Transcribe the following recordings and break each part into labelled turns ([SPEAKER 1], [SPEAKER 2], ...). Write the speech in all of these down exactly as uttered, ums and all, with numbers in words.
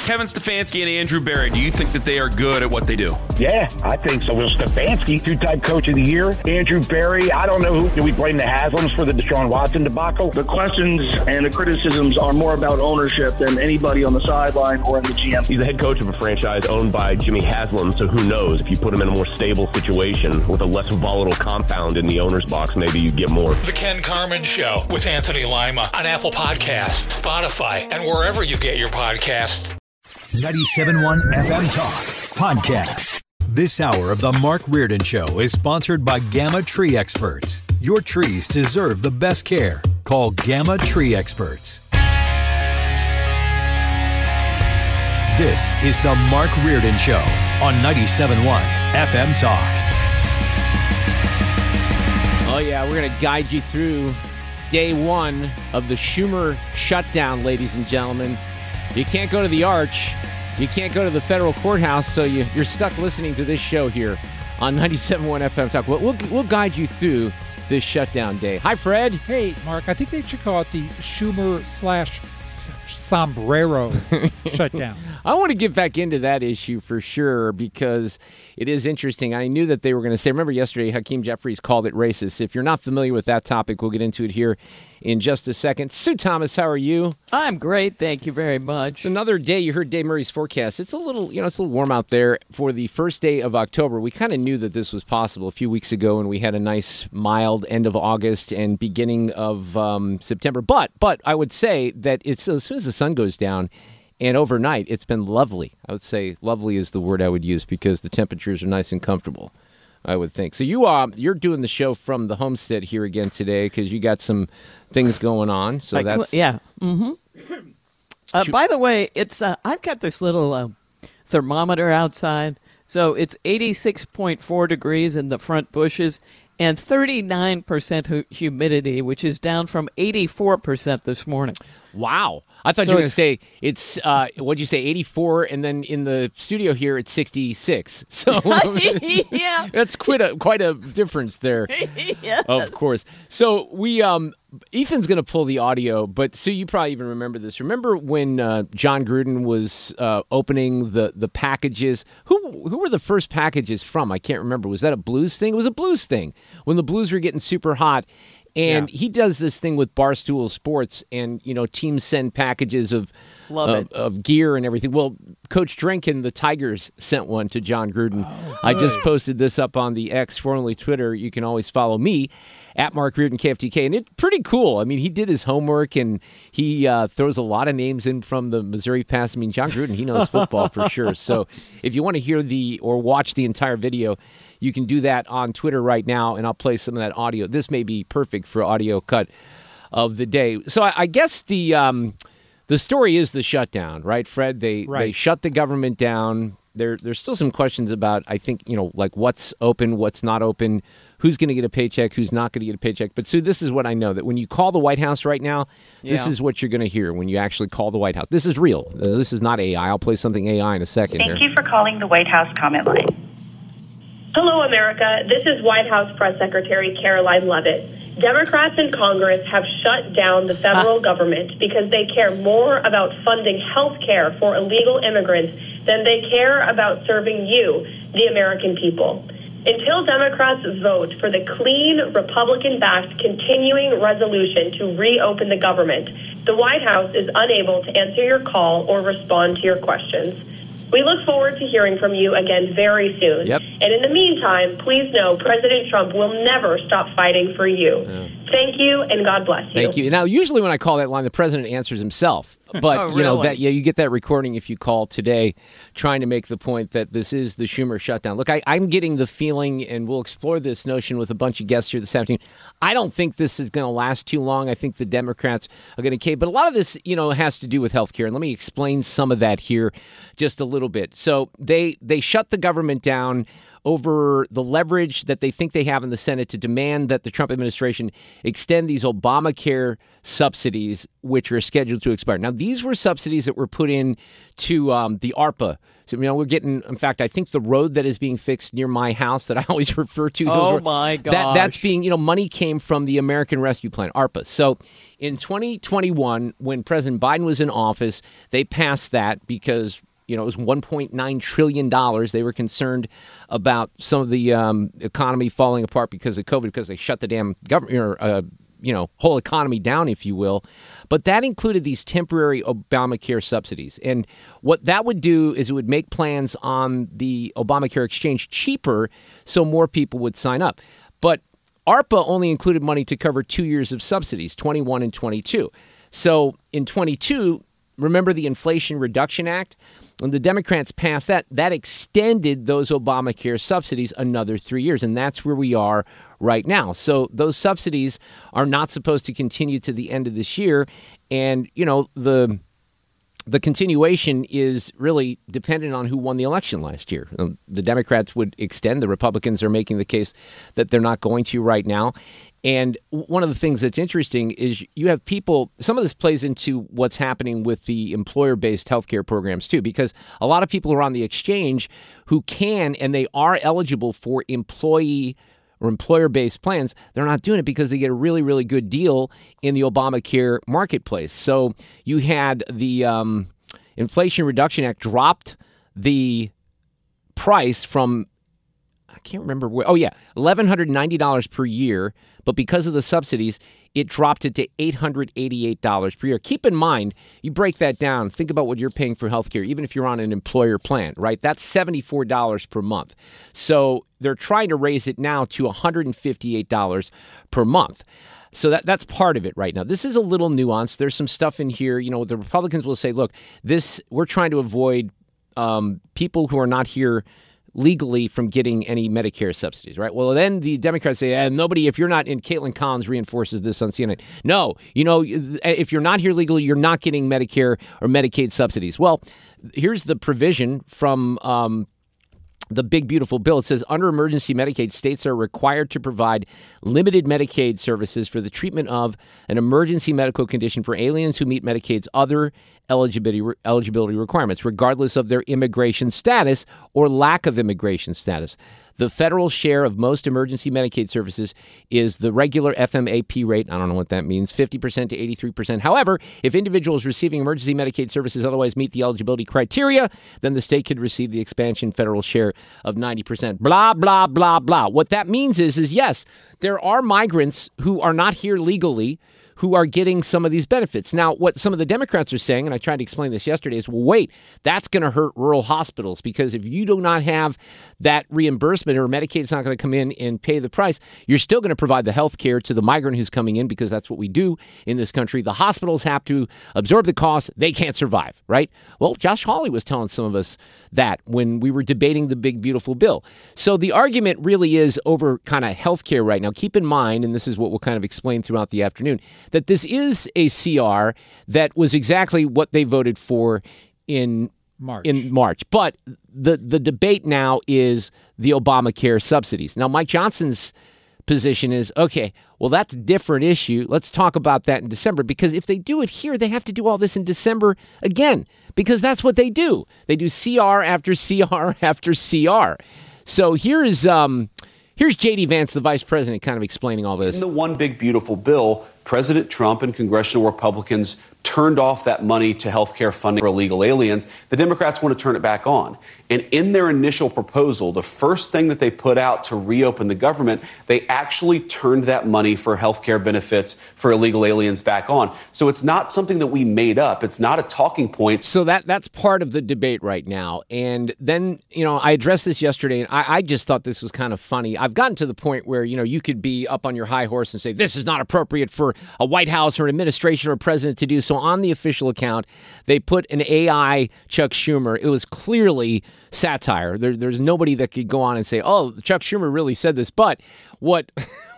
[SPEAKER 1] Kevin Stefanski and Andrew Berry, do you think that they are good at what they do?
[SPEAKER 2] Yeah, I think so. Well, Stefanski, two-time coach of the year. Andrew Berry, I don't know who. Do we blame the Haslams for the Deshaun Watson debacle?
[SPEAKER 3] The questions and the criticisms are more about ownership than anybody on the sideline or in the G M.
[SPEAKER 4] He's the head coach of a franchise owned by Jimmy Haslam, so who knows? If you put him in a more stable situation with a less volatile compound in the owner's box, maybe you get more.
[SPEAKER 5] The Ken Carman Show with Anthony Lima on Apple Podcasts, Spotify, and wherever you get your podcasts.
[SPEAKER 6] ninety-seven point one F M Talk Podcast. This hour of the Mark Reardon Show is sponsored by Gamma Tree Experts. Your trees deserve the best care. Call Gamma Tree Experts. This is the Mark Reardon Show on ninety-seven point one F M Talk.
[SPEAKER 7] Oh, yeah, we're going to guide you through day one of the Schumer shutdown, ladies and gentlemen. You can't go to the Arch. You can't go to the federal courthouse, so you, you're stuck listening to this show here on ninety-seven point one F M Talk. We'll, we'll, we'll guide you through this shutdown day. Hi, Fred.
[SPEAKER 8] Hey, Mark. I think they should call it the Schumer slash sombrero shutdown.
[SPEAKER 7] I want to get back into that issue for sure because it is interesting. I knew that they were going to say, remember yesterday, Hakeem Jeffries called it racist. If you're not familiar with that topic, we'll get into it here in just a second. Sue Thomas, how are you?
[SPEAKER 9] I'm great. Thank you very much.
[SPEAKER 7] It's another day. You heard Dave Murray's forecast. It's a little, you know, it's a little warm out there for the first day of October. We kind of knew that this was possible a few weeks ago, and we had a nice mild end of August and beginning of um, September. But, but I would say that it's as soon as the sun goes down and overnight, it's been lovely. I would say lovely is the word I would use because the temperatures are nice and comfortable, I would think. So you are, you're doing the show from the homestead here again today because you got some things going on. So
[SPEAKER 9] Like,
[SPEAKER 7] that's
[SPEAKER 9] yeah. Mm-hmm. Uh, by the way, it's uh, I've got this little uh, thermometer outside. So it's eighty-six point four degrees in the front bushes and thirty-nine percent hu- humidity, which is down from eighty-four percent this morning.
[SPEAKER 7] Wow. I thought
[SPEAKER 9] So
[SPEAKER 7] you were going to
[SPEAKER 9] it's-
[SPEAKER 7] say it's, uh, what'd you say, eighty-four, and then in the studio here it's sixty-six. So
[SPEAKER 9] Yeah.
[SPEAKER 7] that's quite a, quite a difference there,
[SPEAKER 9] Yes.
[SPEAKER 7] of course. So we, um, Ethan's going to pull the audio, but Sue, you probably even remember this. Remember when uh, John Gruden was uh, opening the, the packages? Who who were the first packages from? I can't remember. Was that a Blues thing? It was a Blues thing when the Blues were getting super hot. And
[SPEAKER 8] Yeah.
[SPEAKER 7] he does this thing with Barstool Sports, and, you know, teams send packages of,
[SPEAKER 9] Love
[SPEAKER 7] of,
[SPEAKER 9] it.
[SPEAKER 7] of gear and everything. Well, Coach Drinkin, the Tigers, sent one to John Gruden. I just posted this up on the X, formerly Twitter. You can always follow me at Mark Reardon K F T K. And it's pretty cool. I mean, he did his homework, and he uh, throws a lot of names in from the Missouri Pass. I mean, John Gruden, he knows football for sure. So if you want to hear the or watch the entire video, you can do that on Twitter right now, and I'll play some of that audio. This may be perfect for audio cut of the day. So I, I guess the um, the story is the shutdown, right, Fred? They
[SPEAKER 8] Right.
[SPEAKER 7] they shut the government down. There there's still some questions about, I think, you know, like what's open, what's not open, who's going to get a paycheck, who's not going to get a paycheck. But Sue, this is what I know, that when you call the White House right now, this
[SPEAKER 9] Yeah.
[SPEAKER 7] is what you're going to hear when you actually call the White House. This is real. Uh, this is not A I. I'll play something A I in a second.
[SPEAKER 10] Thank
[SPEAKER 7] here.
[SPEAKER 10] you for calling the White House comment line.
[SPEAKER 11] Hello, America. This is White House Press Secretary Caroline Leavitt. Democrats in Congress have shut down the federal government because they care more about funding health care for illegal immigrants than they care about serving you, the American people. Until Democrats vote for the clean, Republican-backed continuing resolution to reopen the government, the White House is unable to answer your call or respond to your questions. We look forward to hearing from you again very soon.
[SPEAKER 7] Yep.
[SPEAKER 11] And in the meantime, please know President Trump will never stop fighting for you.
[SPEAKER 7] Yeah.
[SPEAKER 11] Thank you, and God bless you.
[SPEAKER 7] Thank you. Now, usually when I call that line, the president answers himself. But,
[SPEAKER 9] Oh,
[SPEAKER 7] you know,
[SPEAKER 9] really?
[SPEAKER 7] that yeah, you get that recording if you call today trying to make the point that this is the Schumer shutdown. Look, I, I'm getting the feeling, and we'll explore this notion with a bunch of guests here this afternoon. I don't think this is going to last too long. I think the Democrats are going to cave. But a lot of this, you know, has to do with health care. And let me explain some of that here just a little bit. So they they shut the government down over the leverage that they think they have in the Senate to demand that the Trump administration extend these Obamacare subsidies, which are scheduled to expire. Now, these were subsidies that were put in to um, the ARPA. So, you know, we're getting, in fact, I think the road that is being fixed near my house that I always refer to.
[SPEAKER 9] Oh,
[SPEAKER 7] were,
[SPEAKER 9] my gosh.
[SPEAKER 7] That, that's being, you know, money came from the American Rescue Plan, ARPA. So in twenty twenty-one, when President Biden was in office, they passed that because, you know, it was one point nine trillion dollars. They were concerned about some of the um, economy falling apart because of COVID, because they shut the damn government, or, uh, you know, whole economy down, if you will. But that included these temporary Obamacare subsidies. And what that would do is it would make plans on the Obamacare exchange cheaper so more people would sign up. But ARPA only included money to cover two years of subsidies, twenty-one and twenty-two. So in twenty-two, remember the Inflation Reduction Act? When the Democrats passed that, that extended those Obamacare subsidies another three years. And that's where we are right now. So those subsidies are not supposed to continue to the end of this year. And, you know, the the continuation is really dependent on who won the election last year. Um, the Democrats would extend. The Republicans are making the case that they're not going to right now. And one of the things that's interesting is you have people, some of this plays into what's happening with the employer-based healthcare programs too, because a lot of people are on the exchange who can and they are eligible for employee or employer-based plans. They're not doing it because they get a really, really good deal in the Obamacare marketplace. So you had the um, Inflation Reduction Act dropped the price from, I can't remember where. Oh, yeah, one thousand one hundred ninety dollars per year. But because of the subsidies, it dropped it to eight hundred eighty-eight dollars per year. Keep in mind, you break that down. Think about what you're paying for healthcare, even if you're on an employer plan, right? That's seventy-four dollars per month. So they're trying to raise it now to one hundred fifty-eight dollars per month. So that that's part of it right now. This is a little nuanced. There's some stuff in here. You know, the Republicans will say, look, this we're trying to avoid um, people who are not here legally from getting any Medicare subsidies, right? Well, then the Democrats say, eh, nobody, if you're not, and Caitlin Collins reinforces this on C N N. No, you know, if you're not here legally, you're not getting Medicare or Medicaid subsidies. Well, here's the provision from um, the big, beautiful bill. It says under emergency Medicaid, states are required to provide limited Medicaid services for the treatment of an emergency medical condition for aliens who meet Medicaid's other eligibility eligibility requirements, regardless of their immigration status or lack of immigration status. The federal share of most emergency Medicaid services is the regular F M A P rate. I don't know what that means, fifty percent to eighty-three percent. However, if individuals receiving emergency Medicaid services otherwise meet the eligibility criteria, then the state could receive the expansion federal share of ninety percent. Blah, blah, blah, blah. What that means is, is yes, there are migrants who are not here legally who are getting some of these benefits. Now, what some of the Democrats are saying, and I tried to explain this yesterday, is, well, wait, that's going to hurt rural hospitals because if you do not have that reimbursement or Medicaid's not going to come in and pay the price, you're still going to provide the health care to the migrant who's coming in because that's what we do in this country. The hospitals have to absorb the cost. They can't survive, right? Well, Josh Hawley was telling some of us that when we were debating the big, beautiful bill. So the argument really is over kind of health care right now. Keep in mind, and this is what we'll kind of explain throughout the afternoon, that this is a C R that was exactly what they voted for in March. In March. But the the debate now is the Obamacare subsidies. Now, Mike Johnson's position is, okay, well, that's a different issue. Let's talk about that in December, because if they do it here, they have to do all this in December again, because that's what they do. They do C R after C R after C R. So here is um, here's J D Vance, the vice president, kind of explaining all this.
[SPEAKER 12] In the one big beautiful bill, President Trump and congressional Republicans turned off that money to health care funding for illegal aliens. The Democrats want to turn it back on. And in their initial proposal, the first thing that they put out to reopen the government, they actually turned that money for health care benefits for illegal aliens back on. So it's not something that we made up. It's not a talking point.
[SPEAKER 7] So that that's part of the debate right now. And then, you know, I addressed this yesterday, and I, I just thought this was kind of funny. I've gotten to the point where, you know, you could be up on your high horse and say, this is not appropriate for a White House or an administration or a president to do. So on the official account, they put an A I Chuck Schumer. It was clearly satire. There, there's nobody that could go on and say, oh, Chuck Schumer really said this. But what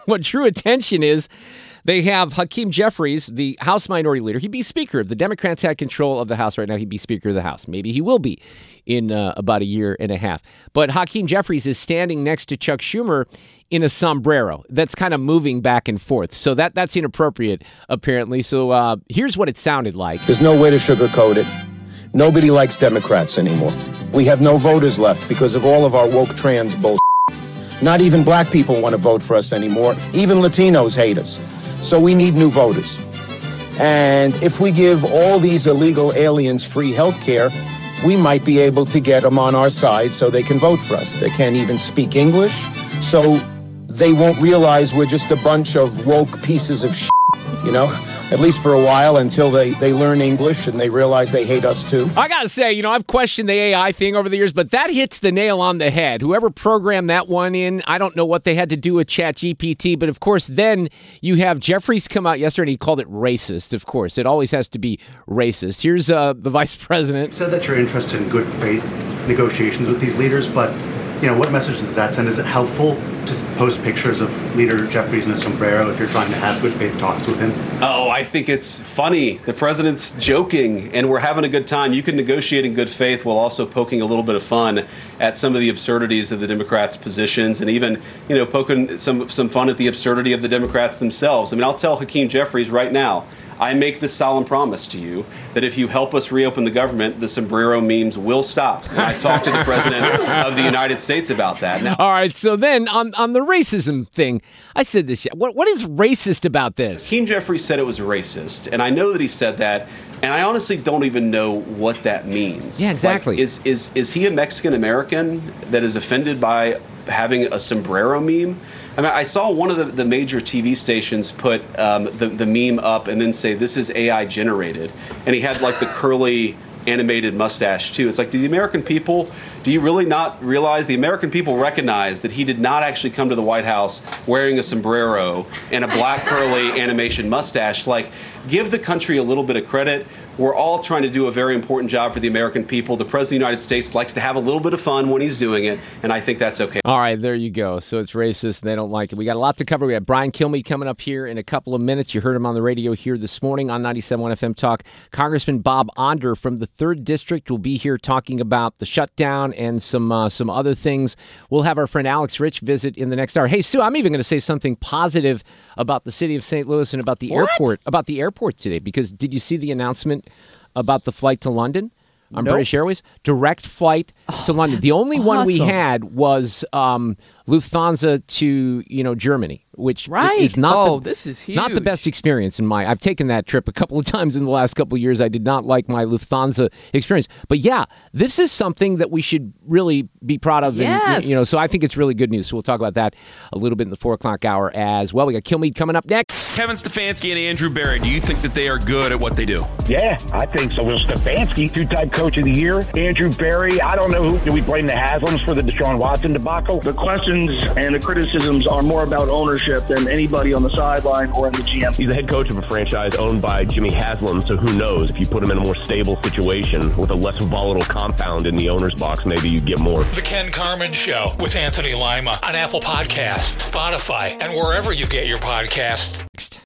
[SPEAKER 7] what drew attention is they have Hakeem Jeffries, the House Minority Leader. He'd be Speaker. If the Democrats had control of the House right now, he'd be Speaker of the House. Maybe he will be in uh, about a year and a half. But Hakeem Jeffries is standing next to Chuck Schumer in a sombrero that's kind of moving back and forth. So that that's inappropriate, apparently. So uh, here's what it sounded like.
[SPEAKER 13] There's no way to sugarcoat it. Nobody likes Democrats anymore. We have no voters left because of all of our woke trans bullshit. Not even black people want to vote for us anymore. Even Latinos hate us. So we need new voters. And if we give all these illegal aliens free health care, we might be able to get them on our side so they can vote for us. They can't even speak English, so they won't realize we're just a bunch of woke pieces of shit, you know? At least for a while, until they, they learn English and they realize they hate us too.
[SPEAKER 7] I gotta say, you know, I've questioned the A I thing over the years, but that hits the nail on the head. Whoever programmed that one in, I don't know what they had to do with ChatGPT, but of course, then you have Jeffries come out yesterday and he called it racist, of course. It always has to be racist. Here's uh, the vice president.
[SPEAKER 14] You said that you're interested in good faith negotiations with these leaders, but you know, what message does that send? Is it helpful to post pictures of Leader Jeffries in a sombrero if you're trying to have good faith talks with him?
[SPEAKER 12] Oh, I think it's funny. The president's joking, and we're having a good time. You can negotiate in good faith while also poking a little bit of fun at some of the absurdities of the Democrats' positions, and even, you know, poking some some fun at the absurdity of the Democrats themselves. I mean, I'll tell Hakeem Jeffries right now, I make this solemn promise to you that if you help us reopen the government, the sombrero memes will stop. And I talked to the president of the United States about that. Now,
[SPEAKER 7] all right, so then on, on the racism thing, I said this. What What is racist about this?
[SPEAKER 12] Hakeem Jeffries said it was racist, and I know that he said that, and I honestly don't even know what that means.
[SPEAKER 7] Yeah, exactly.
[SPEAKER 12] Like, is, is, is he a Mexican-American that is offended by having a sombrero meme? I mean, I saw one of the, the major T V stations put um, the, the meme up and then say, this is A I generated. And he had like the curly animated mustache too. It's like, do the American people, do you really not realize the American people recognize that he did not actually come to the White House wearing a sombrero and a black curly animation mustache? Like, give the country a little bit of credit. We're all trying to do a very important job for the American people. The President of the United States likes to have a little bit of fun when he's doing it, and I think that's okay.
[SPEAKER 7] All right, there you go. So it's racist, and they don't like it. We got a lot to cover. We have Brian Kilmeade coming up here in a couple of minutes. You heard him on the radio here this morning on ninety-seven point one F M Talk. Congressman Bob Onder from the third District will be here talking about the shutdown and some uh, some other things. We'll have our friend Alex Rich visit in the next hour. Hey, Sue, I'm even going to say something positive about the city of Saint Louis and about the
[SPEAKER 9] What?
[SPEAKER 7] airport, about the airport today, because did you see the announcement about the flight to London on
[SPEAKER 9] Nope.
[SPEAKER 7] British Airways? Direct flight
[SPEAKER 9] Oh,
[SPEAKER 7] to London. The only one we
[SPEAKER 9] awesome.
[SPEAKER 7] had was um, Lufthansa to, you know, Germany, which
[SPEAKER 9] Right.
[SPEAKER 7] is not
[SPEAKER 9] Oh,
[SPEAKER 7] the,
[SPEAKER 9] this is
[SPEAKER 7] not the
[SPEAKER 9] huge.
[SPEAKER 7] best experience in my. I've taken that trip a couple of times in the last couple of years. I did not like my Lufthansa experience, but yeah, this is something that we should really be proud of.
[SPEAKER 9] Yes.
[SPEAKER 7] And, you know, so I think it's really good news. So we'll talk about that a little bit in the four o'clock hour as well. We got Kilmeade coming up next.
[SPEAKER 1] Kevin Stefanski and Andrew Barry, do you think that they are good at what they do?
[SPEAKER 2] Yeah, I think so. Will Stefanski, two-time coach of the year. Andrew Barry, I don't know who. Do we blame the Haslams for the Deshaun Watson debacle?
[SPEAKER 3] The questions and the criticisms are more about ownership than anybody on the sideline or in the G M.
[SPEAKER 4] He's the head coach of a franchise owned by Jimmy Haslam, so who knows? If you put him in a more stable situation with a less volatile compound in the owner's box, maybe you get more.
[SPEAKER 5] The Ken Carmen Show with Anthony Lima on Apple Podcasts, Spotify, and wherever you get your podcasts.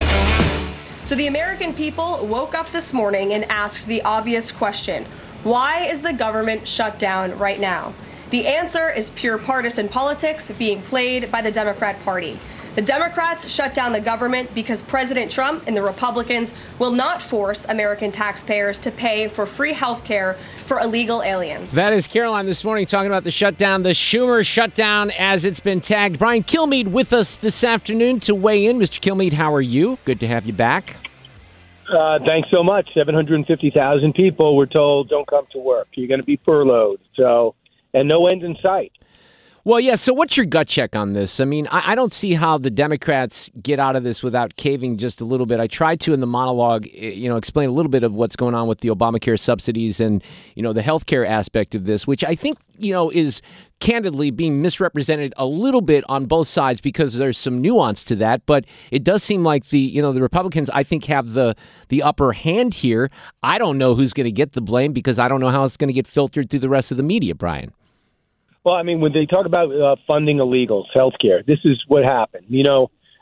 [SPEAKER 15] So the American people woke up this morning and asked the obvious question: why is the government shut down right now? The answer is pure partisan politics being played by the Democrat Party. The Democrats shut down the government because President Trump and the Republicans will not force American taxpayers to pay for free health care for illegal aliens.
[SPEAKER 7] That is Caroline this morning talking about the shutdown, the Schumer shutdown as it's been tagged. Brian Kilmeade with us this afternoon to weigh in. Mister Kilmeade, how are you? Good to have you back.
[SPEAKER 16] Uh, thanks so much. seven hundred fifty thousand people were told don't come to work. You're going to be furloughed. So, and no end in sight.
[SPEAKER 7] Well, yeah, so what's your gut check on this? I mean, I, I don't see how the Democrats get out of this without caving just a little bit. I tried to, in the monologue, you know, explain a little bit of what's going on with the Obamacare subsidies and, you know, the healthcare aspect of this, which I think, you know, is candidly being misrepresented a little bit on both sides because there's some nuance to that. But it does seem like the, you know, the Republicans, I think, have the the upper hand here. I don't know who's going to get the blame because I don't know how it's going to get filtered through the rest of the media, Brian.
[SPEAKER 16] Well, I mean, when they talk about uh, funding illegals, healthcare, this is what happened. You know,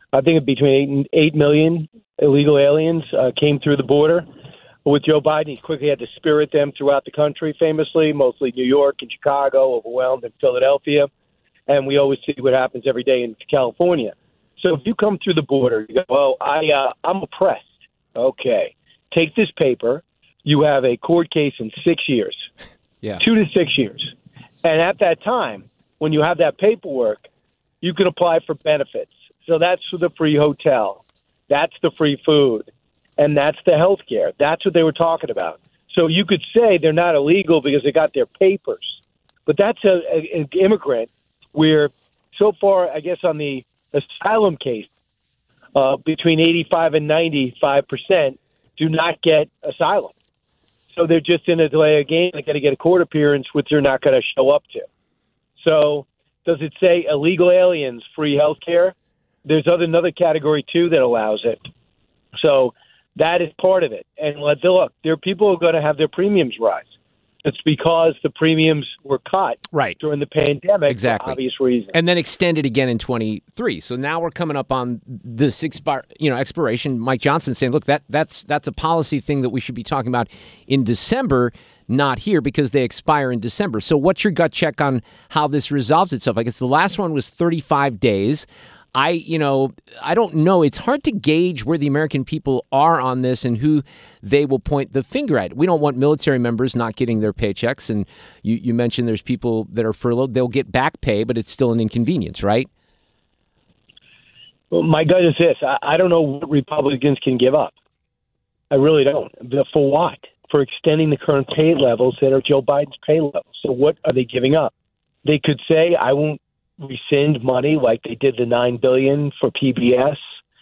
[SPEAKER 16] I think between eight and eight million illegal aliens uh, came through the border. With Joe Biden, he quickly had to spirit them throughout the country, famously, mostly New York and Chicago, overwhelmed in Philadelphia. And we always see what happens every day in California. So if you come through the border, you go, well, I, uh, I'm oppressed. Okay. Take this paper. You have a court case in six years.
[SPEAKER 7] Yeah.
[SPEAKER 16] Two to six years. And at that time, when you have that paperwork, you can apply for benefits. So that's for the free hotel. That's the free food. And that's the health care. That's what they were talking about. So you could say they're not illegal because they got their papers. But that's a, a, an immigrant where so far, I guess, on the asylum case, uh, between eighty-five and ninety-five percent do not get asylum. So they're just in a delay of game. They got to get a court appearance, which they're not going to show up to. So does it say illegal aliens, free health care? There's other, another category, too, that allows it. So that is part of it. And let's look, there are people who are going to have their premiums rise. It's because the premiums were cut
[SPEAKER 7] right.
[SPEAKER 16] during the pandemic
[SPEAKER 7] exactly.
[SPEAKER 16] for obvious reasons.
[SPEAKER 7] And then extended again in twenty-three. So now we're coming up on this expir- you know, expiration. Mike Johnson saying, look, that that's that's a policy thing that we should be talking about in December, not here, because they expire in December. So what's your gut check on how this resolves itself? I guess the last one was thirty-five days. I, you know, I don't know. It's hard to gauge where the American people are on this and who they will point the finger at. We don't want military members not getting their paychecks. And you, you mentioned there's people that are furloughed. They'll get back pay, but it's still an inconvenience, right?
[SPEAKER 16] Well, my gut is this. I, I don't know what Republicans can give up. I really don't. But for what? For extending the current pay levels that are Joe Biden's pay levels. So what are they giving up? They could say, I won't rescind money like they did the nine billion dollars for P B S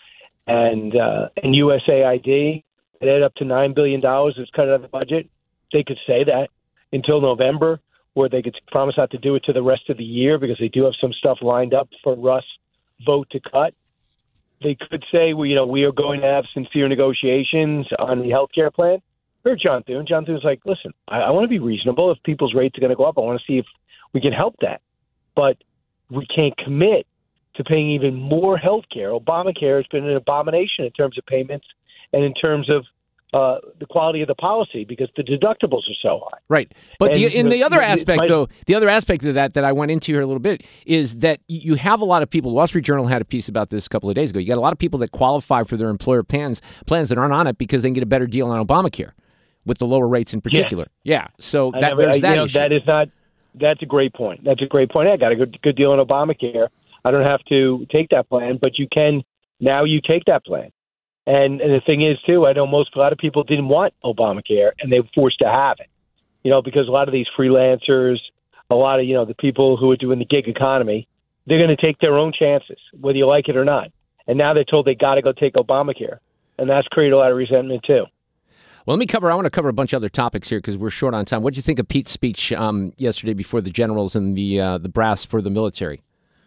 [SPEAKER 16] and uh, and U S A I D. It added up to nine billion dollars. It's cut out of the budget. They could say that until November, or they could promise not to do it to the rest of the year because they do have some stuff lined up for Russ vote to cut. They could say, well, you know, we are going to have sincere negotiations on the health care plan. Heard John Thune. John Thune's like, listen, I, I want to be reasonable. If people's rates are going to go up, I want to see if we can help that. But we can't commit to paying even more health care. Obamacare has been an abomination in terms of payments and in terms of uh, the quality of the policy because the deductibles are so high.
[SPEAKER 7] Right. But the, in the, the other aspect,
[SPEAKER 16] my,
[SPEAKER 7] though, the other aspect of that that I went into here a little bit is that you have a lot of people. Wall Street Journal had a piece about this a couple of days ago. You got a lot of people that qualify for their employer plans, plans that aren't on it because they can get a better deal on Obamacare with the lower rates in particular. Yeah. yeah. So that,
[SPEAKER 16] never,
[SPEAKER 7] there's that
[SPEAKER 16] you know,
[SPEAKER 7] issue.
[SPEAKER 16] That is not... That's a great point. That's a great point. I got a good good deal on Obamacare. I don't have to take that plan, but you can now. You take that plan, and, and the thing is too. I know most a lot of people didn't want Obamacare, and they were forced to have it. You know, because a lot of these freelancers, a lot of you know the people who are doing the gig economy, they're going to take their own chances, whether you like it or not. And now they're told they got to go take Obamacare, and that's created a lot of resentment too.
[SPEAKER 7] Well, let me cover, I want to cover a bunch of other topics here because we're short on time. What did you think of Pete's speech um, yesterday before the generals and the uh, the brass for the military?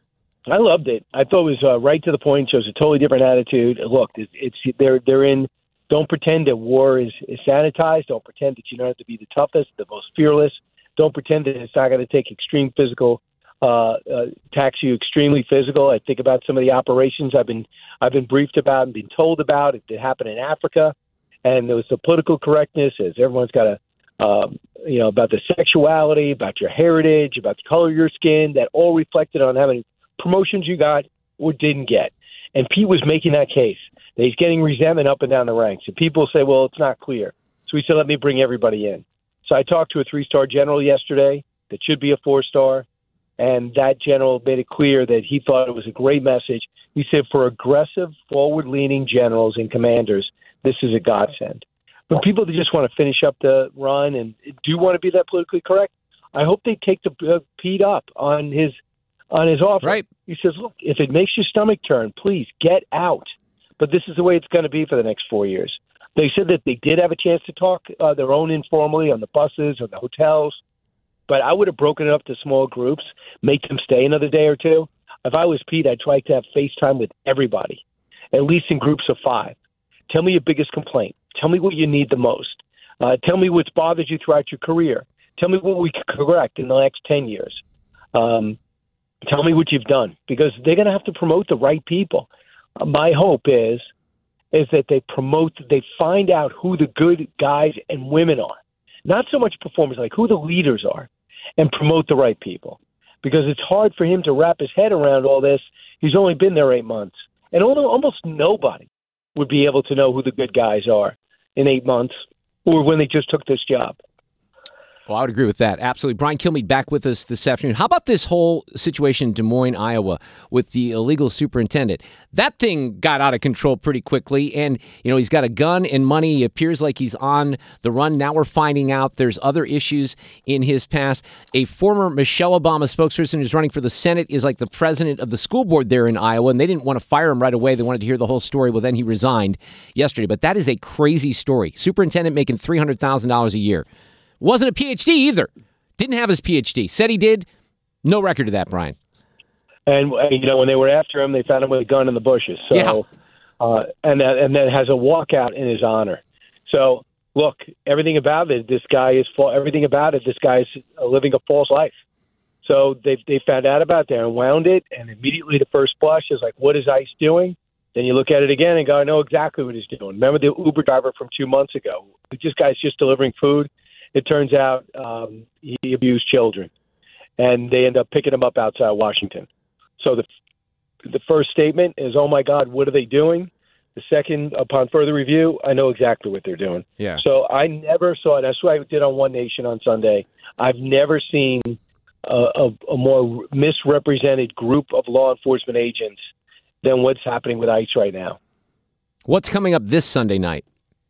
[SPEAKER 16] I loved it. I thought it was uh, right to the point, shows a totally different attitude. Look, it's, it's they're, they're in, don't pretend that war is, is sanitized. Don't pretend that you don't have to be the toughest, the most fearless. Don't pretend that it's not going to take extreme physical, uh, uh, tax you extremely physical. I think about some of the operations I've been I've been briefed about and been told about. It did happen in Africa. And there was the political correctness, as everyone's got to, um, you know, about the sexuality, about your heritage, about the color of your skin, that all reflected on how many promotions you got or didn't get. And Pete was making that case that he's getting resentment up and down the ranks. And people say, well, it's not clear. So he said, let me bring everybody in. So I talked to a three-star general yesterday that should be a four-star. And that general made it clear that he thought it was a great message. He said, for aggressive, forward-leaning generals and commanders, this is a godsend. But people that just want to finish up the run and do want to be that politically correct, I hope they take the uh, Pete up on his on his offer.
[SPEAKER 7] Right.
[SPEAKER 16] He says, look, if it makes your stomach turn, please get out. But this is the way it's going to be for the next four years. They said that they did have a chance to talk uh, their own informally on the buses or the hotels, but I would have broken it up to small groups, make them stay another day or two. If I was Pete, I'd try to have FaceTime with everybody, at least in groups of five. Tell me your biggest complaint. Tell me what you need the most. Uh, tell me what's bothered you throughout your career. Tell me what we can correct in the next ten years. Um, tell me what you've done, because they're going to have to promote the right people. My hope is is that they promote, they find out who the good guys and women are. Not so much performers, like who the leaders are, and promote the right people. Because it's hard for him to wrap his head around all this. He's only been there eight months. And almost nobody would be able to know who the good guys are in eight months or when they just took this job.
[SPEAKER 7] Well, I would agree with that. Absolutely. Brian Kilmeade back with us this afternoon. How about this whole situation in Des Moines, Iowa, with the illegal superintendent? That thing got out of control pretty quickly, and you know he's got a gun and money. He appears like he's on the run. Now we're finding out there's other issues in his past. A former Michelle Obama spokesperson who's running for the Senate is like the president of the school board there in Iowa, and they didn't want to fire him right away. They wanted to hear the whole story. Well, then he resigned yesterday. But that is a crazy story. Superintendent making three hundred thousand dollars a year. Wasn't a P H D either. Didn't have his P H D. Said he did. No record of that, Brian.
[SPEAKER 16] And, you know, when they were after him, they found him with a gun in the bushes. So,
[SPEAKER 7] yeah.
[SPEAKER 16] uh, and, that, and then has a walkout in his honor. So, look, everything about it, this guy is fa- everything about it, this guy is living a false life. So they they found out about it, they unwound it, and immediately the first blush is like, what is ICE doing? Then you look at it again and go, I know exactly what he's doing. Remember the Uber driver from two months ago? This guy's just delivering food. It turns out um, he abused children, and they end up picking him up outside Washington. So the the first statement is, oh, my God, what are they doing? The second, upon further review, I know exactly what they're doing.
[SPEAKER 7] Yeah.
[SPEAKER 16] So I never saw it. That's what I did on One Nation on Sunday. I've never seen a, a, a more misrepresented group of law enforcement agents than what's happening with ICE right now.
[SPEAKER 7] What's coming up this Sunday night?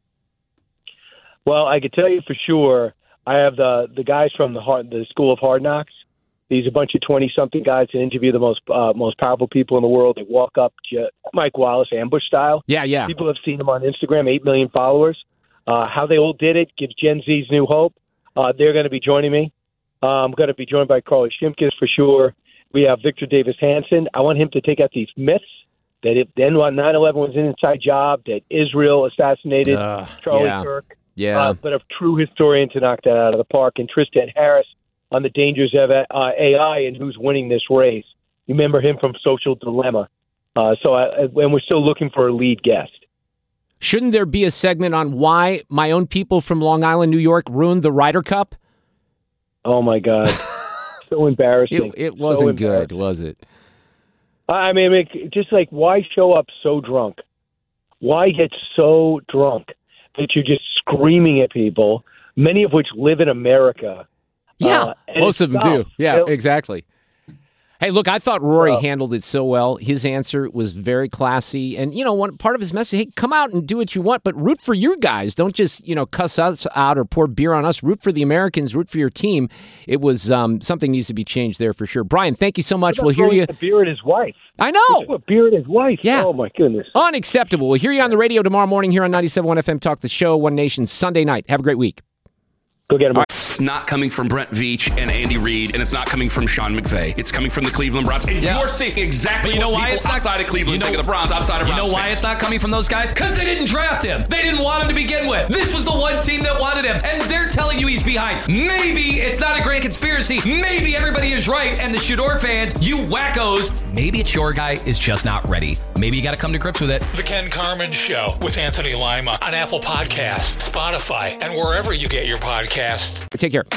[SPEAKER 16] Well, I could tell you for sure, I have the the guys from the hard, the School of Hard Knocks. These are a bunch of twenty-something guys that interview the most uh, most powerful people in the world. They walk up to Mike Wallace, ambush style.
[SPEAKER 7] Yeah, yeah.
[SPEAKER 16] People have seen them on Instagram, eight million followers. Uh, how they all did it gives Gen Z's new hope. Uh, they're going to be joining me. Uh, I'm going to be joined by Carly Shimkus for sure. We have Victor Davis Hanson. I want him to take out these myths that if then nine eleven was an inside job, that Israel assassinated
[SPEAKER 7] uh,
[SPEAKER 16] Charlie
[SPEAKER 7] yeah.
[SPEAKER 16] Kirk.
[SPEAKER 7] Yeah.
[SPEAKER 16] Uh, but a true historian to knock that out of the park. And Tristan Harris on the dangers of uh, A I and who's winning this race. You remember him from Social Dilemma. Uh, so, I, and we're still looking for a lead guest.
[SPEAKER 7] Shouldn't there be a segment on why my own people from Long Island, New York, ruined the Ryder Cup?
[SPEAKER 16] Oh, my God. So embarrassing.
[SPEAKER 7] It, it wasn't
[SPEAKER 16] so
[SPEAKER 7] good, was it?
[SPEAKER 16] I mean, it, just like, why show up so drunk? Why get so drunk that you're just screaming at people, many of which live in America?
[SPEAKER 7] Yeah,
[SPEAKER 16] uh,
[SPEAKER 7] most of them do. Yeah,
[SPEAKER 16] you know,
[SPEAKER 7] exactly. Hey, look, I thought Rory
[SPEAKER 16] uh,
[SPEAKER 7] handled it so well. His answer was very classy. And, you know, one part of his message, hey, come out and do what you want, but root for your guys. Don't just, you know, cuss us out or pour beer on us. Root for the Americans. Root for your team. It was um, something needs to be changed there for sure. Brian, thank you so much. We'll hear you.
[SPEAKER 16] The beer at his wife.
[SPEAKER 7] I know.
[SPEAKER 16] What beer at his wife?
[SPEAKER 7] Yeah.
[SPEAKER 16] Oh, my goodness.
[SPEAKER 7] Unacceptable. We'll hear you on the radio tomorrow morning here on ninety-seven point one F M Talk, the show, One Nation, Sunday night. Have a great week.
[SPEAKER 16] Go get him.
[SPEAKER 1] Right. It's not coming from Brent Veach and Andy Reid, and it's not coming from Sean McVay. It's coming from the Cleveland Browns. And yeah. you're seeing exactly
[SPEAKER 17] you know
[SPEAKER 1] what
[SPEAKER 17] why
[SPEAKER 1] people
[SPEAKER 17] it's not,
[SPEAKER 1] outside of Cleveland you know, think of the Browns, outside of
[SPEAKER 17] You
[SPEAKER 1] Browns
[SPEAKER 17] know why
[SPEAKER 1] fans.
[SPEAKER 17] it's not coming from those guys? Because they didn't draft him. They didn't want him to begin with. This was the one team that wanted him, and they're telling you he's behind. Maybe it's not a grand conspiracy. Maybe everybody is right, and the Shador fans, you wackos, maybe it's your guy is just not ready. Maybe you got to come to grips with it.
[SPEAKER 5] The Ken Carman Show with Anthony Lima on Apple Podcasts, Spotify, and wherever you get your podcasts.
[SPEAKER 7] Take care.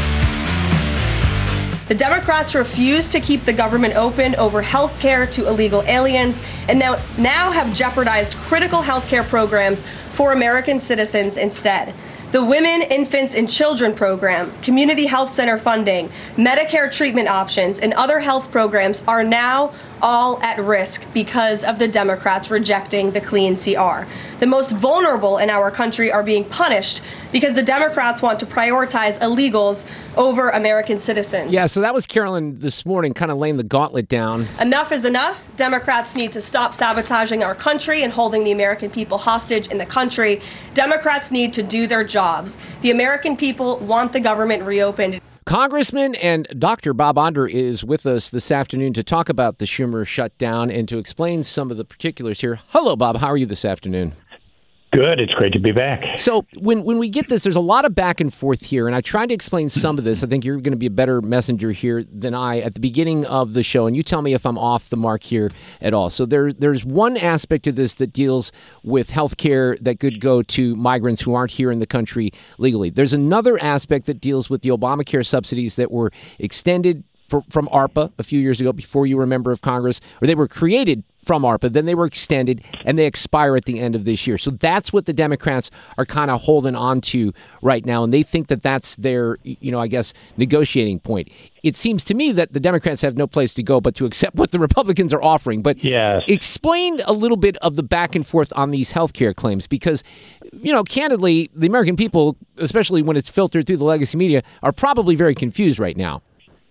[SPEAKER 15] The Democrats refuse to keep the government open over health care to illegal aliens and now, now have jeopardized critical health care programs for American citizens instead. The Women, Infants, and Children program, community health center funding, Medicare treatment options, and other health programs are now all at risk because of the Democrats rejecting the Clean C R. The most vulnerable in our country are being punished because the Democrats want to prioritize illegals over American citizens.
[SPEAKER 7] Yeah, so that was Carolyn this morning, kind of laying the gauntlet down.
[SPEAKER 15] Enough is enough. Democrats need to stop sabotaging our country and holding the American people hostage in the country. Democrats need to do their jobs. The American people want the government reopened.
[SPEAKER 7] Congressman and Doctor Bob Onder is with us this afternoon to talk about the Schumer shutdown and to explain some of the particulars here. Hello, Bob. How are you this afternoon?
[SPEAKER 18] Good. It's great to be back.
[SPEAKER 7] So when when we get this, there's a lot of back and forth here, and I tried to explain some of this. I think you're going to be a better messenger here than I at the beginning of the show, and you tell me if I'm off the mark here at all. So there, there's one aspect of this that deals with health care that could go to migrants who aren't here in the country legally. There's another aspect that deals with the Obamacare subsidies that were extended for, from ARPA a few years ago before you were a member of Congress, or they were created from ARPA, then they were extended, and they expire at the end of this year. So that's what the Democrats are kind of holding on to right now, and they think that that's their, you know, I guess, negotiating point. It seems to me that the Democrats have no place to go but to accept what the Republicans are offering. But
[SPEAKER 18] yes.
[SPEAKER 7] Explain a little bit of the back and forth on these health care claims, because, you know, candidly, the American people, especially when it's filtered through the legacy media, are probably very confused right now.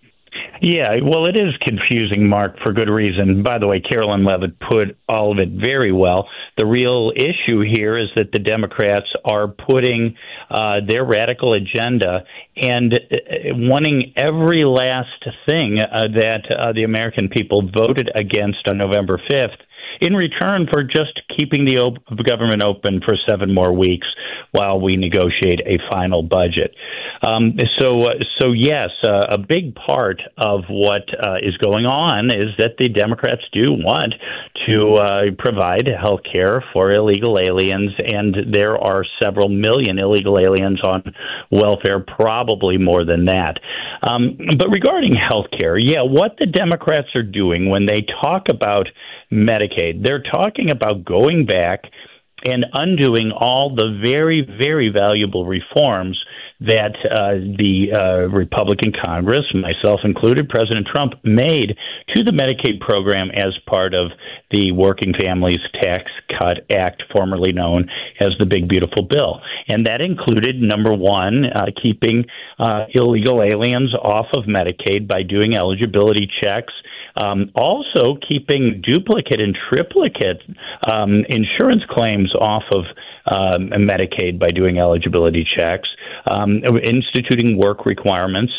[SPEAKER 18] Yeah, well, it is confusing, Mark, for good reason. By the way, Carolyn Levitt put all of it very well. The real issue here is that the Democrats are putting uh, their radical agenda and uh, wanting every last thing uh, that uh, the American people voted against on November fifth in return for just keeping the op- government open for seven more weeks while we negotiate a final budget. Um, so, uh, so yes, uh, a big part of what uh, is going on is that the Democrats do want to uh, provide health care for illegal aliens, and there are several million illegal aliens on welfare, probably more than that. Um, but regarding health care, yeah, what the Democrats are doing when they talk about Medicaid, they're talking about going back and undoing all the very, very valuable reforms that uh, the uh, Republican Congress, myself included, President Trump, made to the Medicaid program as part of the Working Families Tax Cut Act, formerly known as the Big Beautiful Bill. And that included, number one, uh, keeping uh, illegal aliens off of Medicaid by doing eligibility checks, um, also keeping duplicate and triplicate um, insurance claims off of um, Medicaid by doing eligibility checks, um, instituting work requirements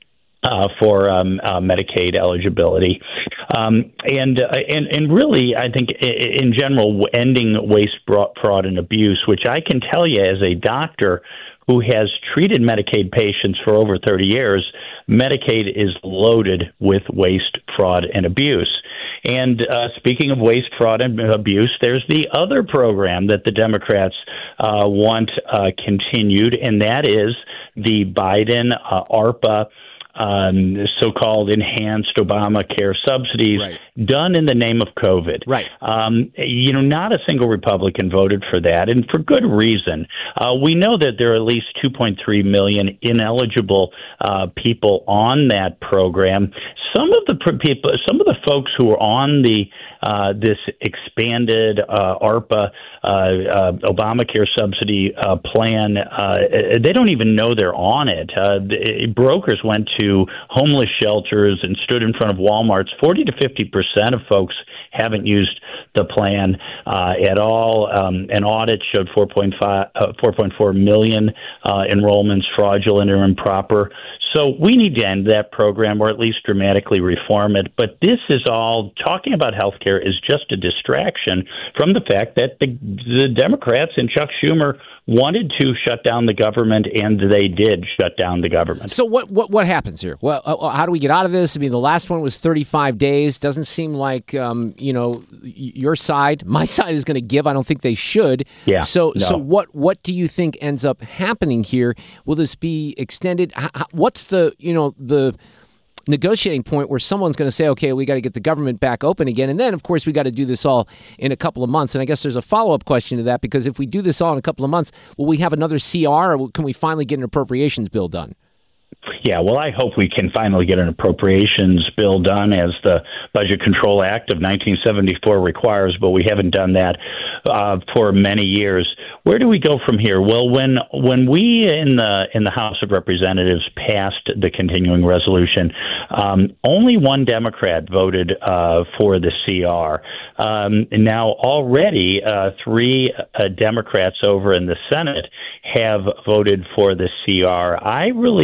[SPEAKER 18] Uh, for um, uh, Medicaid eligibility, um, and, uh, and and really, I think in general, ending waste, fraud, and abuse, which I can tell you as a doctor who has treated Medicaid patients for over thirty years, Medicaid is loaded with waste, fraud, and abuse. And uh, speaking of waste, fraud, and abuse, there's the other program that the Democrats uh, want uh, continued, and that is the Biden uh, ARPA Um, so-called enhanced Obamacare subsidies, right, done in the name of COVID.
[SPEAKER 7] Right.
[SPEAKER 18] Um, you know, not a single Republican voted for that, and for good reason. Uh, we know that there are at least two point three million ineligible uh, people on that program. Some of the pr- people, some of the folks who are on the uh, this expanded uh, ARPA uh, uh, Obamacare subsidy uh, plan, uh, they don't even know they're on it. Uh, the, brokers went to homeless shelters and stood in front of Walmarts. forty to fifty percent of folks haven't used the plan uh, at all. Um, an audit showed four point five, uh, four point four million uh, enrollments fraudulent or improper. So we need to end that program, or at least dramatically reform it. But this is all, talking about health care is just a distraction from the fact that the, the Democrats and Chuck Schumer wanted to shut down the government, and they did shut down the government.
[SPEAKER 7] So what what, what happens here? Well, uh, how do we get out of this? I mean, the last one was thirty-five days. Doesn't seem like, um, you know, your side, my side is going to give. I don't think they should.
[SPEAKER 18] Yeah.
[SPEAKER 7] So
[SPEAKER 18] no.
[SPEAKER 7] so what what do you think ends up happening here? Will this be extended? How, what's the, you know, the negotiating point where someone's going to say, okay, we got to get the government back open again. And then, of course, we got to do this all in a couple of months. And I guess there's a follow-up question to that, because if we do this all in a couple of months, will we have another C R, or can we finally get an appropriations bill done?
[SPEAKER 18] Yeah, well, I hope we can finally get an appropriations bill done, as the Budget Control Act of nineteen seventy-four requires, but we haven't done that uh, for many years. Where do we go from here? Well, when when we in the in the House of Representatives passed the continuing resolution, um, only one Democrat voted uh, for the C R. Um, now, already uh, three uh, Democrats over in the Senate have voted for the C R. I really believe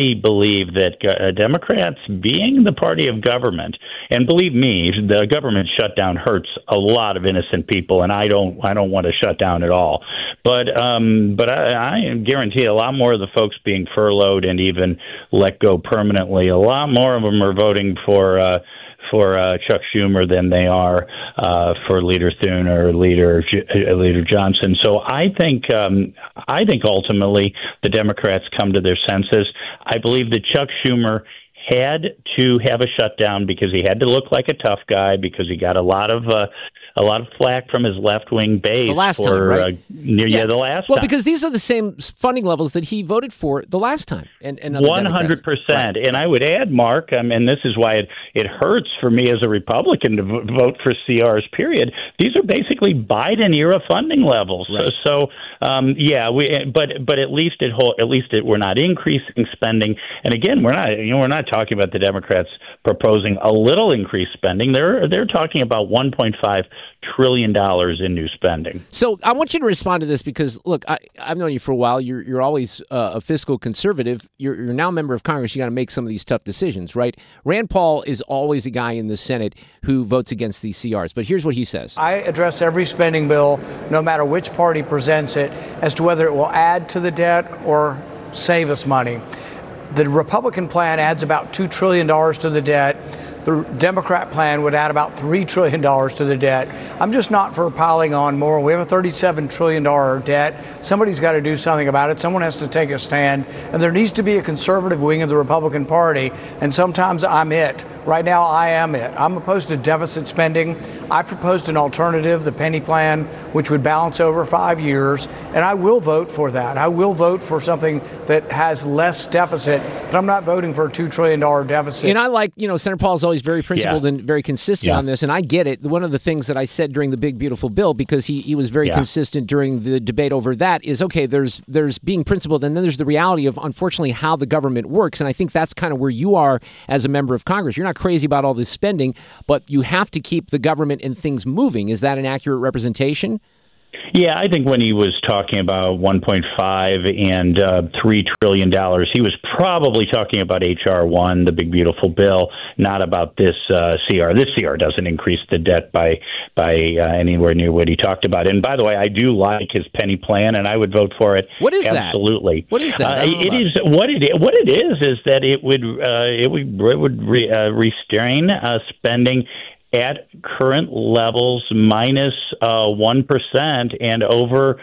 [SPEAKER 18] believe that uh, Democrats, being the party of government, and believe me, the government shutdown hurts a lot of innocent people, and I don't I don't want to shut down at all. But um, but I, I guarantee a lot more of the folks being furloughed and even let go permanently, a lot more of them are voting for uh, for uh, Chuck Schumer than they are uh, for Leader Thune or Leader uh, Leader Johnson. So I think um, I think ultimately the Democrats come to their senses. I believe that Chuck Schumer had to have a shutdown because he had to look like a tough guy, because he got a lot of uh, a lot of flack from his left wing base
[SPEAKER 7] the last
[SPEAKER 18] for
[SPEAKER 7] time, right?
[SPEAKER 18] uh, yeah, yeah, the last
[SPEAKER 7] well,
[SPEAKER 18] time.
[SPEAKER 7] because these are the same funding levels that he voted for the last time, and, and
[SPEAKER 18] one hundred percent. And I would add, Mark, um, and this is why it, it hurts for me as a Republican to v- vote for C Rs. Period. These are basically Biden era funding levels. Right. So, so um, yeah, we but but at least it at least it, we're not increasing spending. And again, we're not you know we're not talking about the Democrats proposing a little increased spending. They're they're talking about one point five trillion dollars in new spending.
[SPEAKER 7] So I want you to respond to this because, look, I, I've known you for a while. You're you're always uh, a fiscal conservative. You're, you're now a member of Congress. You got to make some of these tough decisions, right? Rand Paul is always a guy in the Senate who votes against these C Rs. But here's what he says.
[SPEAKER 19] I address every spending bill, no matter which party presents it, as to whether it will add to the debt or save us money. The Republican plan adds about two trillion dollars to the debt. The Democrat plan would add about three trillion dollars to the debt. I'm just not for piling on more. We have a thirty-seven trillion dollars debt. Somebody's got to do something about it. Someone has to take a stand. And there needs to be a conservative wing of the Republican Party. And sometimes I'm it. Right now, I am it. I'm opposed to deficit spending. I proposed an alternative, the penny plan, which would balance over five years. And I will vote for that. I will vote for something that has less deficit. But I'm not voting for a two trillion dollars deficit.
[SPEAKER 7] And I like, you know, Senator Paul's always very principled
[SPEAKER 18] Yeah.
[SPEAKER 7] and very consistent
[SPEAKER 18] Yeah.
[SPEAKER 7] on this. And I get it. One of the things that I said during the Big Beautiful Bill, because he, he was very
[SPEAKER 18] Yeah.
[SPEAKER 7] consistent during the debate over that, is, okay, there's there's being principled, and then there's the reality of, unfortunately, how the government works. And I think that's kind of where you are as a member of Congress. You're not crazy about all this spending, but you have to keep the government and things moving. Is that an accurate representation?
[SPEAKER 18] Yeah, I think when he was talking about one point five and uh, three trillion dollars, he was probably talking about H R one, the Big Beautiful Bill, not about this uh, C R. This C R doesn't increase the debt by by uh, anywhere near what he talked about. And by the way, I do like his penny plan, and I would vote for it.
[SPEAKER 7] What is that?
[SPEAKER 18] Absolutely.
[SPEAKER 7] What is that?
[SPEAKER 18] Uh, it is it. what it what it is is that it would uh, it would it would re, uh, restrain uh, spending at current levels minus uh, one percent, and over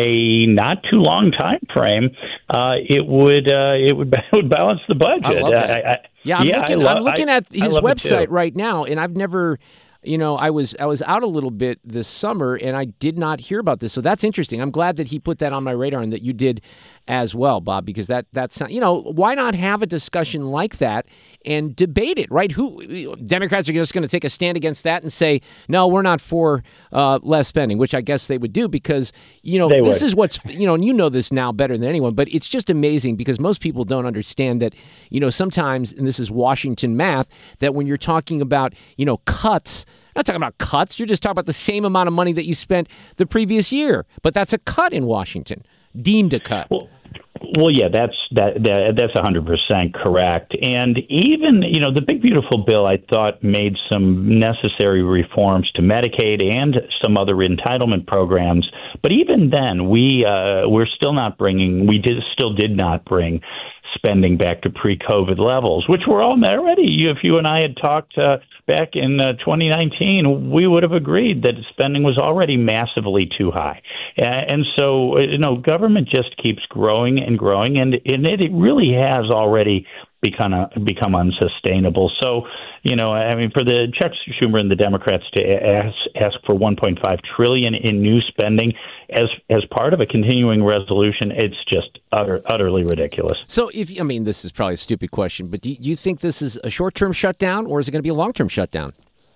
[SPEAKER 18] a not too long time frame, uh, it would uh, it would it would balance the budget.
[SPEAKER 7] I love that.
[SPEAKER 18] I, I,
[SPEAKER 7] yeah, I'm
[SPEAKER 18] yeah,
[SPEAKER 7] looking,
[SPEAKER 18] I lo-
[SPEAKER 7] I'm looking
[SPEAKER 18] I,
[SPEAKER 7] at
[SPEAKER 18] I
[SPEAKER 7] his
[SPEAKER 18] love it
[SPEAKER 7] website
[SPEAKER 18] too.
[SPEAKER 7] right now, and I've never, you know, I was I was out a little bit this summer, and I did not hear about this. So that's interesting. I'm glad that he put that on my radar and that you did as well, Bob, because that that's you know, why not have a discussion like that and debate it, right? Who Democrats are just going to take a stand against that and say, no, we're not for uh, less spending, which I guess they would do, because, you know,
[SPEAKER 18] They
[SPEAKER 7] this
[SPEAKER 18] would.
[SPEAKER 7] is what's, you know, and you know this now better than anyone, but it's just amazing because most people don't understand that, you know, sometimes, and this is Washington math, that when you're talking about, you know, cuts, you're not talking about cuts, you're just talking about the same amount of money that you spent the previous year, but that's a cut in Washington, deemed a cut.
[SPEAKER 18] Well, Well, yeah, that's that, that that's one hundred percent correct. And even, you know, the Big Beautiful Bill, I thought, made some necessary reforms to Medicaid and some other entitlement programs. But even then, we uh, we're still not bringing, we did still did not bring spending back to pre-COVID levels, which were all already. You, if you and I had talked uh, back in uh, twenty nineteen, we would have agreed that spending was already massively too high. Uh, and so, you know, government just keeps growing and growing, and, and it, it really has already become uh, become unsustainable. So, you know, I mean, for the Chuck Schumer and the Democrats to ask, ask for one point five trillion dollars in new spending as as part of a continuing resolution, it's just utter, utterly ridiculous.
[SPEAKER 7] So, if I mean, this is probably a stupid question, but do you think this is a short-term shutdown, or is it going to be a long-term shutdown?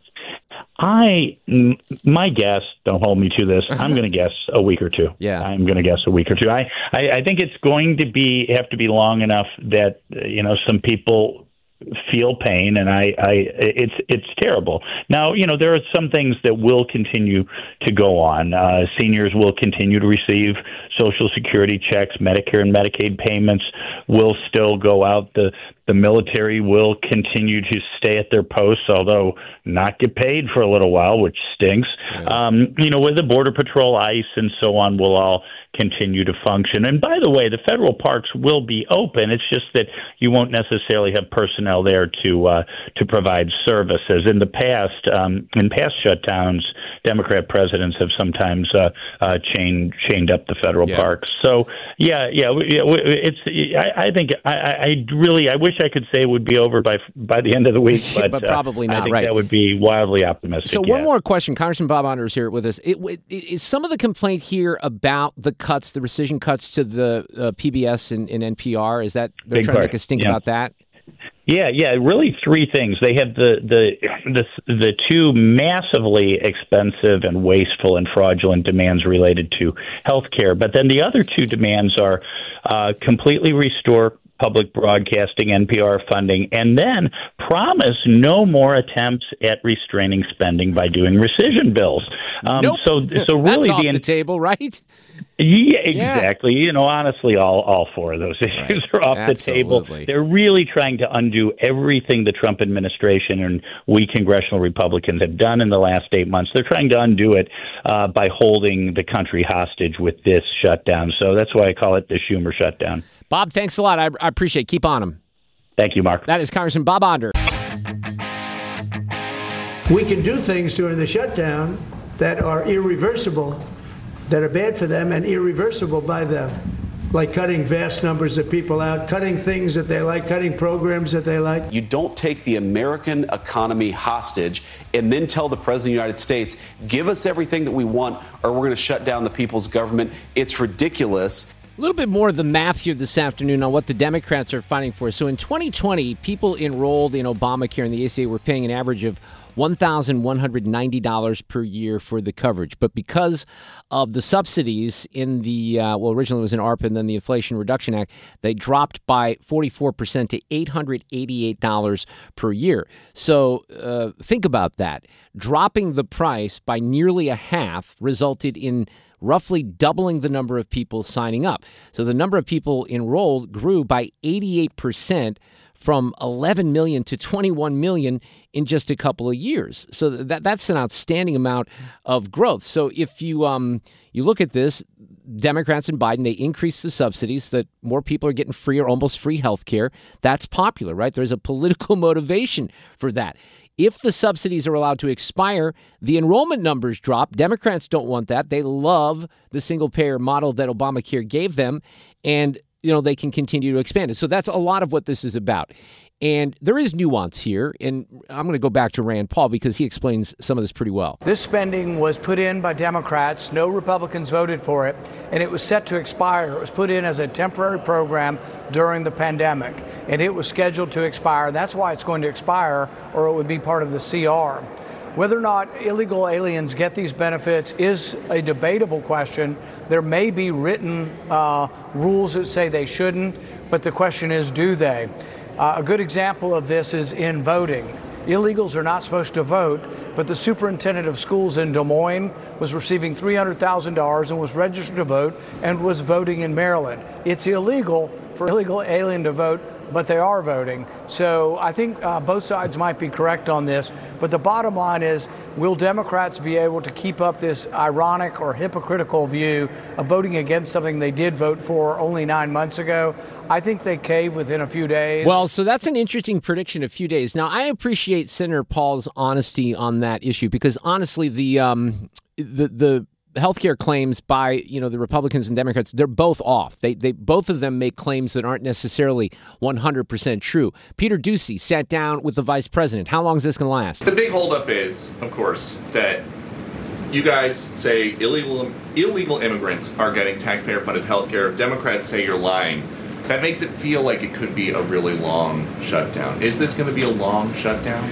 [SPEAKER 18] I, m- my guess, don't hold me to this, I'm going to guess a week or two.
[SPEAKER 7] Yeah.
[SPEAKER 18] I'm going to guess a week or two. I, I, I think it's going to be, have to be long enough that, uh, you know, some people feel pain, and I, I, it's, it's terrible. Now, you know, there are some things that will continue to go on. Uh, seniors will continue to receive Social Security checks. Medicare and Medicaid payments will still go out. The The military will continue to stay at their posts, although not get paid for a little while, which stinks. Yeah. Um, you know, with the Border Patrol, ICE, and so on will all continue to function. And by the way, the federal parks will be open. It's just that you won't necessarily have personnel there to uh, to provide services. In the past, um, in past shutdowns, Democrat presidents have sometimes uh, uh, chained chained up the federal yeah. parks. So yeah, yeah, it's. I, I think I, I really I wish I could say it would be over by by the end of the week, but,
[SPEAKER 7] but probably
[SPEAKER 18] uh,
[SPEAKER 7] not.
[SPEAKER 18] I think
[SPEAKER 7] right.
[SPEAKER 18] that would be wildly optimistic.
[SPEAKER 7] So
[SPEAKER 18] yeah.
[SPEAKER 7] one more question, Congressman Bob Onder is here with us. It, it, is some of the complaint here about the cuts, the rescission cuts to the uh, P B S and, and N P R? Is that they're
[SPEAKER 18] Big
[SPEAKER 7] trying
[SPEAKER 18] part.
[SPEAKER 7] to make us think
[SPEAKER 18] yeah.
[SPEAKER 7] about that?
[SPEAKER 18] Yeah, yeah, really three things. They have the, the the the two massively expensive and wasteful and fraudulent demands related to health care. But then the other two demands are uh, completely restore public broadcasting, N P R funding, and then promise no more attempts at restraining spending by doing rescission bills. Um,
[SPEAKER 7] nope.
[SPEAKER 18] So, so really,
[SPEAKER 7] That's off
[SPEAKER 18] the,
[SPEAKER 7] the table, right?
[SPEAKER 18] Yeah, exactly. Yeah. You know, honestly, all all four of those issues right. are off Absolutely. the table. They're really trying to undo everything the Trump administration and we congressional Republicans have done in the last eight months. They're trying to undo it uh, by holding the country hostage with this shutdown. So that's why I call it the Schumer shutdown.
[SPEAKER 7] Bob, thanks a lot. I, I appreciate it. Keep on them.
[SPEAKER 18] Thank you, Mark.
[SPEAKER 7] That is Congressman Bob Onder.
[SPEAKER 20] We can do things during the shutdown that are irreversible, that are bad for them and irreversible by them, like cutting vast numbers of people out, cutting things that they like, cutting programs that they like.
[SPEAKER 12] You don't take the American economy hostage and then tell the President of the United States, give us everything that we want or we're going to shut down the people's government. It's ridiculous.
[SPEAKER 7] A little bit more of the math here this afternoon on what the Democrats are fighting for. So in twenty twenty, people enrolled in Obamacare and the A C A were paying an average of one thousand one hundred ninety dollars per year for the coverage. But because of the subsidies in the, uh, well, originally it was in A R P A and then the Inflation Reduction Act, they dropped by forty-four percent to eight hundred eighty-eight dollars per year. So uh, think about that. Dropping the price by nearly a half resulted in roughly doubling the number of people signing up. So the number of people enrolled grew by eighty-eight percent from eleven million to twenty-one million in just a couple of years. So that that's an outstanding amount of growth. So if you um you look at this, Democrats and Biden, they increased the subsidies that more people are getting free or almost free health care. That's popular, right? There's a political motivation for that. If the subsidies are allowed to expire, the enrollment numbers drop. Democrats don't want that. They love the single-payer model that Obamacare gave them, and you know they can continue to expand it. So that's a lot of what this is about. And there is nuance here, and I'm going to go back to Rand Paul because he explains some of this pretty well.
[SPEAKER 19] This spending was put in by Democrats. No Republicans voted for it, and it was set to expire. It was put in as a temporary program during the pandemic, and it was scheduled to expire. That's why it's going to expire, or it would be part of the C R. Whether or not illegal aliens get these benefits is a debatable question. There may be written uh, rules that say they shouldn't, but the question is, do they? Uh, a good example of this is in voting. Illegals are not supposed to vote, but the superintendent of schools in Des Moines was receiving three hundred thousand dollars and was registered to vote and was voting in Maryland. It's illegal for illegal alien to vote, but they are voting. So I think uh, both sides might be correct on this. But the bottom line is, will Democrats be able to keep up this ironic or hypocritical view of voting against something they did vote for only nine months ago? I think they cave within a few days.
[SPEAKER 7] Well, so that's an interesting prediction, a few days. Now, I appreciate Senator Paul's honesty on that issue because honestly, the um, the the healthcare claims by, you know, the Republicans and Democrats, they're both off. They they both of them make claims that aren't necessarily one hundred percent true. Peter Doocy sat down with the vice president. How long is this going to last?
[SPEAKER 21] The big holdup is, of course, that you guys say illegal illegal immigrants are getting taxpayer-funded healthcare. Democrats say you're lying. That makes it feel like it could be a really long shutdown. Is this going to be a long shutdown?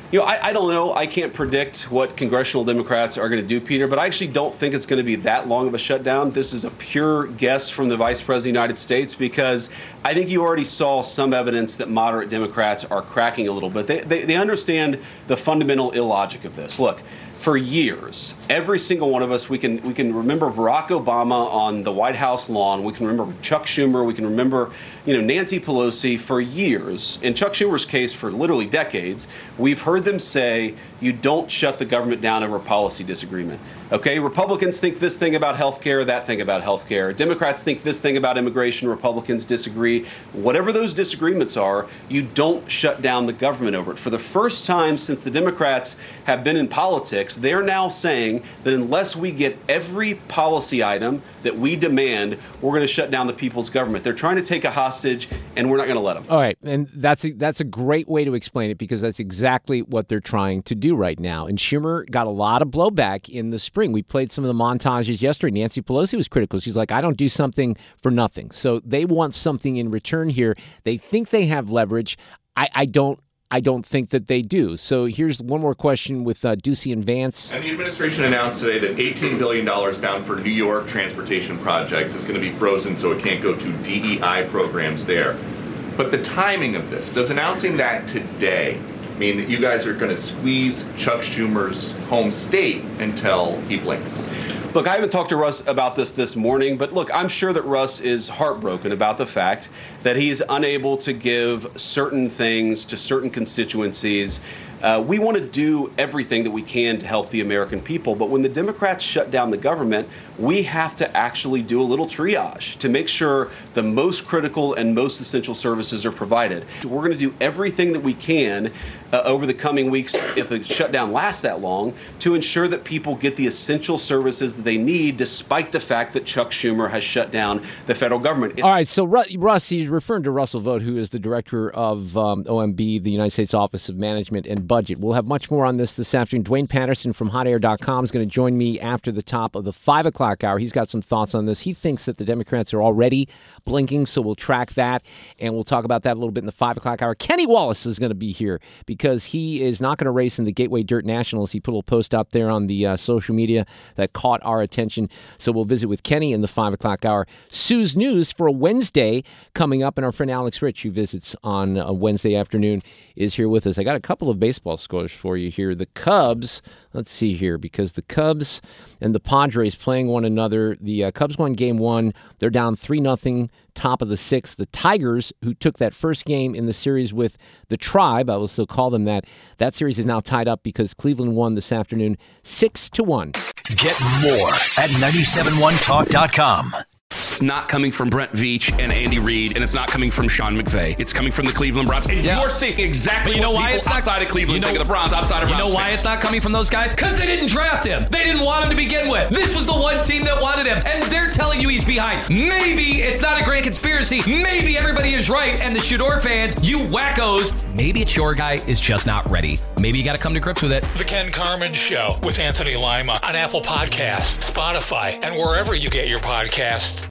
[SPEAKER 12] You know, I, I don't know. I can't predict what congressional Democrats are going to do, Peter, but I actually don't think it's going to be that long of a shutdown. This is a pure guess from the Vice President of the United States because I think you already saw some evidence that moderate Democrats are cracking a little bit. They, they, they understand the fundamental illogic of this. Look, for years, every single one of us, we can we can remember Barack Obama on the White House lawn. We can remember Chuck Schumer. We can remember, you know, Nancy Pelosi for years. In Chuck Schumer's case, for literally decades, we've heard them say, you don't shut the government down over a policy disagreement. Okay, Republicans think this thing about health care, that thing about health care. Democrats think this thing about immigration. Republicans disagree. Whatever those disagreements are, you don't shut down the government over it. For the first time since the Democrats have been in politics, they're now saying that unless we get every policy item that we demand, we're going to shut down the people's government. They're trying to take a hostage, and we're not going to let them.
[SPEAKER 7] All right, and that's a, that's a great way to explain it because that's exactly what they're trying to do right now. And Schumer got a lot of blowback in the spring. We played some of the montages yesterday. Nancy Pelosi was critical. She's like, I don't do something for nothing. So they want something in return here. They think they have leverage. I, I don't I don't think that they do. So here's one more question with uh, Ducey and Vance.
[SPEAKER 21] And the administration announced today that eighteen billion dollars bound for New York transportation projects is going to be frozen so it can't go to D E I programs there. But the timing of this, does announcing that today mean that you guys are going to squeeze Chuck Schumer's home state until he blinks?
[SPEAKER 12] Look, I haven't talked to Russ about this this morning, but look, I'm sure that Russ is heartbroken about the fact that he's unable to give certain things to certain constituencies. Uh, we want to do everything that we can to help the American people, but when the Democrats shut down the government, we have to actually do a little triage to make sure the most critical and most essential services are provided. We're going to do everything that we can uh, over the coming weeks, if the shutdown lasts that long, to ensure that people get the essential services that they need, despite the fact that Chuck Schumer has shut down the federal government.
[SPEAKER 7] All right, so Russ, he's referring to Russell Vought, who is the director of um, O M B, the United States Office of Management and Budget. We'll have much more on this this afternoon. Dwayne Patterson from hot air dot com is going to join me after the top of the five o'clock hour. He's got some thoughts on this. He thinks that the Democrats are already blinking, so we'll track that, and we'll talk about that a little bit in the five o'clock hour. Kenny Wallace is going to be here because he is not going to race in the Gateway Dirt Nationals. He put a little post out there on the uh, social media that caught our attention, so we'll visit with Kenny in the five o'clock hour. Sue's News for a Wednesday coming up, and our friend Alex Rich, who visits on a Wednesday afternoon, is here with us. I got a couple of baseball scores for you here. The Cubs, let's see here, because the Cubs and the Padres playing one another. The uh, Cubs won game one. They're down three nothing, top of the sixth. The Tigers, who took that first game in the series with the Tribe, I will still call them that, that series is now tied up because Cleveland won this afternoon six to one.
[SPEAKER 6] Get more at nine seven one talk dot com.
[SPEAKER 1] It's not coming from Brent Veach and Andy Reid, and it's not coming from Sean McVay. It's coming from the Cleveland Browns. And yeah. you're seeing exactly
[SPEAKER 17] you know
[SPEAKER 1] what
[SPEAKER 17] why
[SPEAKER 1] people
[SPEAKER 17] it's not,
[SPEAKER 1] outside of Cleveland you know, think of the Browns, outside of
[SPEAKER 17] You
[SPEAKER 1] Browns
[SPEAKER 17] know why
[SPEAKER 1] fans.
[SPEAKER 17] it's not coming from those guys? Because they didn't draft him. They didn't want him to begin with. This was the one team that wanted him, and they're telling you he's behind. Maybe it's not a grand conspiracy. Maybe everybody is right, and the Shador fans, you wackos, maybe it's your guy is just not ready. Maybe you got to come to grips with it.
[SPEAKER 5] The Ken Carman Show with Anthony Lima on Apple Podcasts, Spotify, and wherever you get your podcasts.